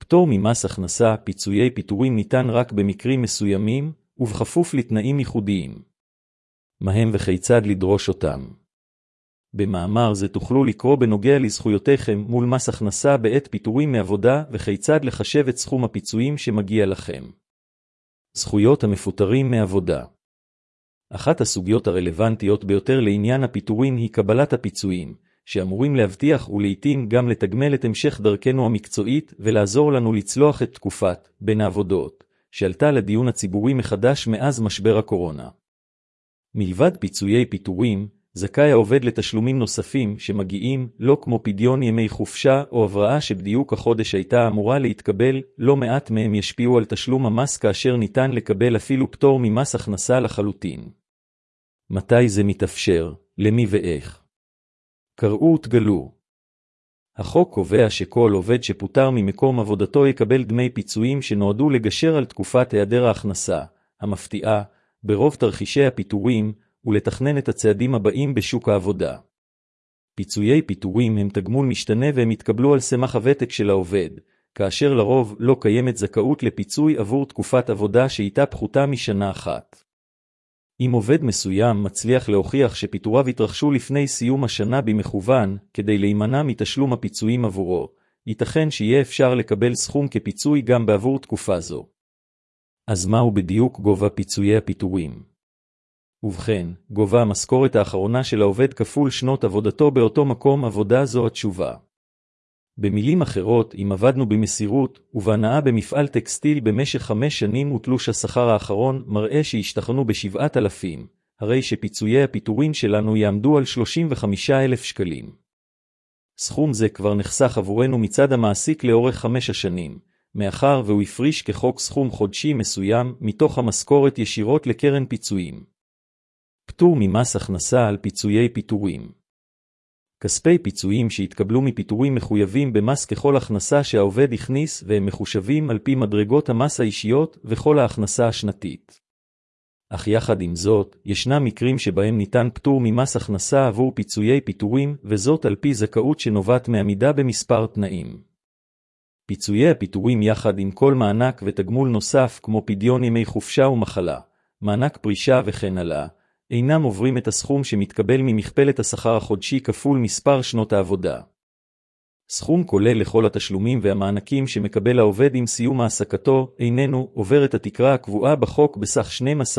הפטור ממס הכנסה, פיצויי פיטורים ניתן רק במקרים מסוימים, ובכפוף לתנאים ייחודיים. מהם וכיצד לדרוש אותם? במאמר זה תוכלו לקרוא בנוגע לזכויותיכם מול מס הכנסה בעת פיטורים מעבודה וכיצד לחשב את סכום הפיצויים שמגיע לכם. זכויות המפוטרים מעבודה. אחת הסוגיות הרלוונטיות ביותר לעניין הפיטורים היא קבלת הפיצויים, שאמורים להבטיח ולעיתים גם לתגמל את המשך דרכנו המקצועית ולעזור לנו לצלוח את תקופת בין העבודות, שעלתה לדיון הציבורי מחדש מאז משבר הקורונה. מלבד פיצויי פיטורים, זכאי העובד לתשלומים נוספים שמגיעים, לא כמו פדיון ימי חופשה או הבראה שבדיוק החודש הייתה אמורה להתקבל, לא מעט מהם ישפיעו על תשלום המס כאשר ניתן לקבל אפילו פטור ממס הכנסה לחלוטין. מתי זה מתאפשר? למי ואיך? קראו ותגלו. החוק קובע שכל עובד שפוטר ממקום עבודתו יקבל דמי פיצויים שנועדו לגשר על תקופת היעדר ההכנסה, המפתיעה, ברוב תרחישי הפיטורים, ולתכנן את הצעדים הבאים בשוק העבודה. פיצויי פיטורים הם תגמול משתנה והם יתקבלו על סמך הוותק של העובד, כאשר לרוב לא קיימת זכאות לפיצוי עבור תקופת עבודה שהייתה פחותה משנה אחת. אם עובד מסוים מצליח להוכיח שפיטוריו התרחשו לפני סיום השנה במכוון, כדי להימנע מתשלום הפיצויים עבורו, ייתכן שיהיה אפשר לקבל סכום כפיצוי גם בעבור תקופה זו. אז מהו בדיוק גובה פיצויי הפיטורים? ובכן, גובה המשכורת האחרונה של העובד כפול שנות עבודתו באותו מקום עבודה זו התשובה. במילים אחרות, אם עבדנו במסירות ובהנאה במפעל טקסטיל במשך 5 שנים ותלוש השכר האחרון מראה שהשתכרנו ב7,000, הרי שפיצויי הפיטורים שלנו יעמדו על 35,000 שקלים. סכום זה כבר נחסך עבורנו מצד המעסיק לאורך 5 השנים, מאחר והוא הפריש כחוק סכום חודשי מסוים מתוך המשכורת ישירות לקרן פיצויים. פטור ממס הכנסה על פיצויי פיטורים. כספי פיצויים שהתקבלו מפיטורים מחויבים במס ככל הכנסה שהעובד הכניס והם מחושבים על פי מדרגות המס האישיות וכל ההכנסה השנתית. אך יחד עם זאת, ישנם מקרים שבהם ניתן פטור ממס הכנסה עבור פיצויי פיטורים וזאת על פי זכאות שנובעת מעמידה במספר תנאים. פיצויי הפיטורים יחד עם כל מענק ותגמול נוסף כמו פדיון ימי חופשה ומחלה, מענק פרישה וכן הלאה, אינם עוברים את הסכום שמתקבל ממכפלת השכר החודשי כפול מספר שנות העבודה. סכום כולל לכל התשלומים והמענקים שמקבל העובד עם סיום העסקתו איננו עובר את התקרה הקבועה בחוק בסך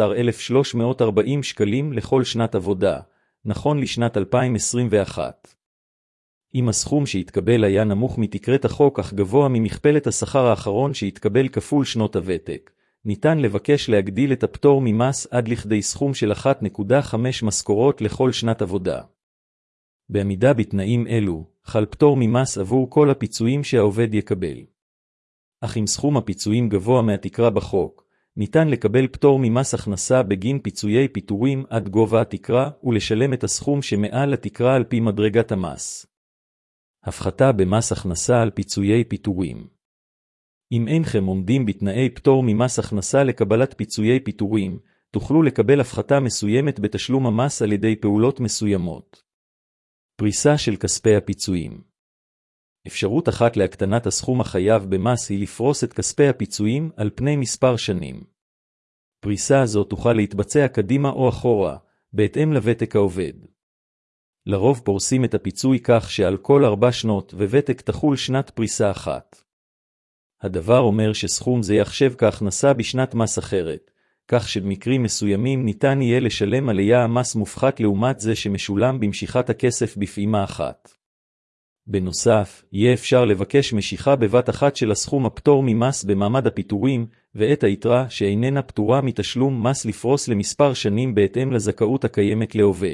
12,340 שקלים לכל שנת עבודה, נכון לשנת 2021. אם הסכום שהתקבל היה נמוך מתקרת החוק אך גבוה ממכפלת השכר האחרון שהתקבל כפול שנות הוותק, ניתן לבקש להגדיל את הפטור ממס עד לכדי סכום של 1.5 משכורות לכל שנת עבודה. בעמידה בתנאים אלו, חל פטור ממס עבור כל הפיצויים שהעובד יקבל. אך אם סכום הפיצויים גבוה מהתקרה בחוק, ניתן לקבל פטור ממס הכנסה בגין פיצויי פיטורים עד גובה התקרה ולשלם את הסכום שמעל התקרה על פי מדרגת המס. הפחתה במס הכנסה על פיצויי פיטורים. אם אינכם עומדים בתנאי פטור ממס הכנסה לקבלת פיצויי פיטורים, תוכלו לקבל הפחתה מסוימת בתשלום המס על ידי פעולות מסוימות. פריסה של כספי הפיצויים. אפשרות אחת להקטנת הסכום החייב במס היא לפרוס את כספי הפיצויים על פני מספר שנים. פריסה זו תוכל להתבצע קדימה או אחורה, בהתאם לוותק העובד. לרוב פורסים את הפיצוי כך שעל כל 4 שנות וותק תחול שנת פריסה אחת. הדבר אומר שסכום זה יחשב כהכנסה בשנת מס אחרת, כך שבמקרים מסוימים ניתן יהיה לשלם עליה המס מופחת לעומת זה שמשולם במשיכת הכסף בפעימה אחת. בנוסף, יהיה אפשר לבקש משיכה בבת אחת של הסכום הפטור ממס במעמד הפיטורים, ואת היתרה שאיננה פטורה מתשלום מס לפרוס למספר שנים בהתאם לזכאות הקיימת לעובד.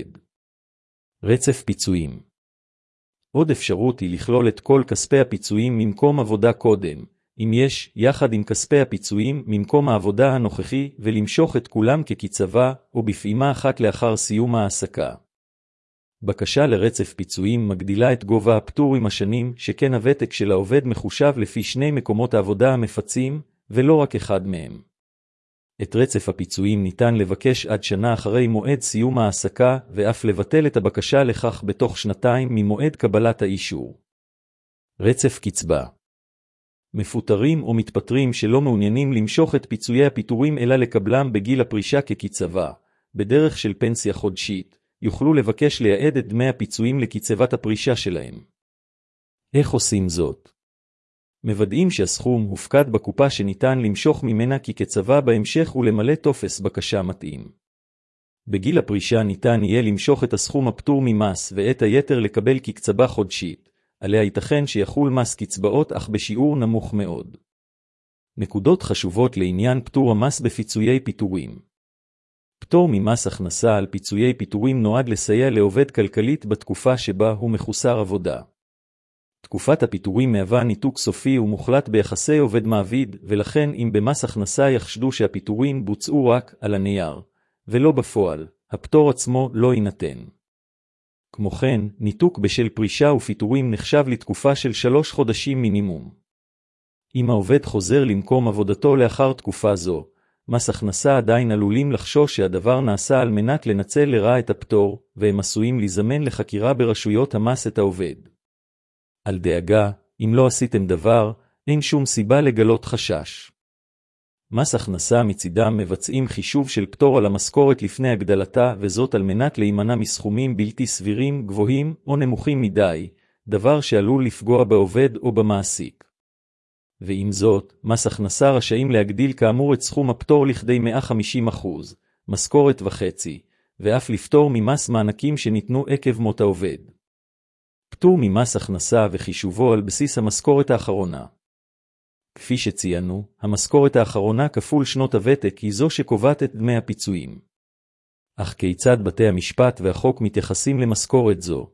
רצף פיצויים. עוד אפשרות היא לכלול את כל כספי הפיצויים ממקום עבודה קודם, אם יש, יחד עם כספי הפיצויים ממקום העבודה הנוכחי ולמשוך את כולם כקצבה או בפעימה אחת לאחר סיום העסקה. בקשה לרצף פיצויים מגדילה את גובה הפטור עם השנים שכן הוותק של העובד מחושב לפי 2 מקומות העבודה המפצים ולא רק אחד מהם. את רצף הפיצויים ניתן לבקש עד שנה אחרי מועד סיום העסקה ואף לבטל את הבקשה לכך בתוך 2 ממועד קבלת האישור. רצף קצבה. מפוטרים או מתפטרים שלא מעוניינים למשוך את פיצויי הפיטורים אלא לקבלם בגיל הפרישה כקצבה, בדרך של פנסיה חודשית, יוכלו לבקש לייעד את דמי הפיצויים לקצבת הפרישה שלהם. איך עושים זאת? מוודאים שהסכום הופקד בקופה שניתן למשוך ממנה כקצבה בהמשך ולמלא טופס בקשה מתאים. בגיל הפרישה ניתן יהיה למשוך את הסכום הפטור ממס ואת היתר לקבל כקצבה חודשית, עליה ייתכן שיחול מס קצבאות אך בשיעור נמוך מאוד. נקודות חשובות לעניין פטור המס בפיצויי פיטורים. פטור ממס הכנסה על פיצויי פיטורים נועד לסייע לעובד כלכלית בתקופה שבה הוא מחוסר עבודה. תקופת הפיטורים מהווה ניתוק סופי ומוחלט ביחסי עובד מעביד, ולכן אם במס הכנסה יחשדו שהפיטורים בוצעו רק על הנייר, ולא בפועל, הפטור עצמו לא יינתן. כמו כן, ניתוק בשל פרישה ופיטורים נחשב לתקופה של 3 חודשים מינימום. אם העובד חוזר למקום עבודתו לאחר תקופה זו, מס הכנסה עדיין עלולים לחשוש שהדבר נעשה על מנת לנצל לרעה את הפטור, והם עשויים לזמן לחקירה ברשויות המס את העובד. על דאגה, אם לא עשיתם דבר, אין שום סיבה לגלות חשש. מס הכנסה מצידם מבצעים חישוב של פטור על המשכורת לפני הגדלתה, וזאת על מנת להימנע מסכומים בלתי סבירים, גבוהים או נמוכים מדי, דבר שעלול לפגוע בעובד או במעסיק. ועם זאת, מס הכנסה רשאים להגדיל כאמור את סכום הפטור לכדי 150%, משכורת וחצי, ואף לפטור ממס מענקים שניתנו עקב מות העובד. פטור ממס הכנסה וחישובו על בסיס המשכורת האחרונה. כפי שציינו, המשכורת האחרונה כפול שנות הוותק היא זו שקובעת את דמי הפיצויים. אך כיצד בתי המשפט והחוק מתייחסים למשכורת זו?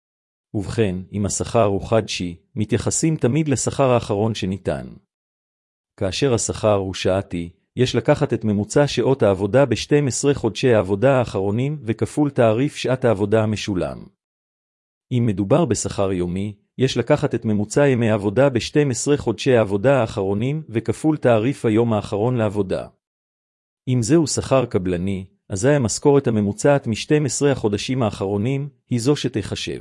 ובכן, אם השכר הוא חדשי, מתייחסים תמיד לשכר האחרון שניתן. כאשר השכר הוא שעתי, יש לקחת את ממוצע שעות העבודה ב-12 חודשי העבודה האחרונים וכפול תעריף שעת העבודה המשולם. אם מדובר בשכר יומי, יש לקחת את ממוצע ימי העבודה ב-12 חודשי העבודה האחרונים וכפול תעריף היום האחרון לעבודה. אם זהו שכר קבלני, אזי המשכורת הממוצעת מ-12 החודשים האחרונים היא זו שתחשב.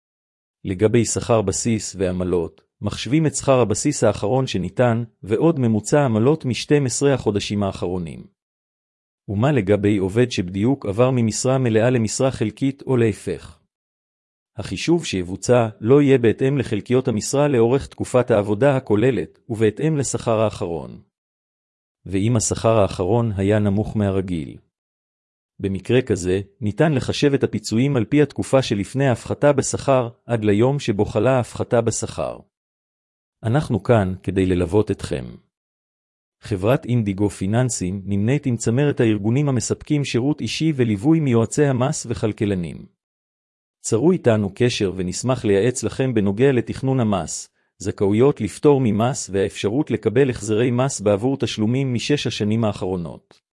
לגבי שכר בסיס ועמלות, מחשבים את שכר הבסיס האחרון שניתן ועוד ממוצע עמלות מ-12 החודשים האחרונים. ומה לגבי עובד שבדיוק עבר ממשרה מלאה למשרה חלקית או להפך? החישוב שיבוצע לא יהיה בהתאם לחלקיות המשרה לאורך תקופת העבודה הכוללת, ובהתאם לשכר האחרון. ואם השכר האחרון היה נמוך מהרגיל. במקרה כזה, ניתן לחשב את הפיצויים על פי התקופה שלפני ההפחתה בשכר, עד ליום שבו חלה ההפחתה בשכר. אנחנו כאן כדי ללוות אתכם. חברת אינדיגו פיננסים נמנית עם צמרת הארגונים המספקים שירות אישי וליווי מיועצי המס וכלכלנים. צרו איתנו קשר ונשמח לייעץ לכם בנוגע לתכנון המס, זכאויות לפטור ממס והאפשרות לקבל החזרי מס בעבור תשלומים מ6 השנים האחרונות.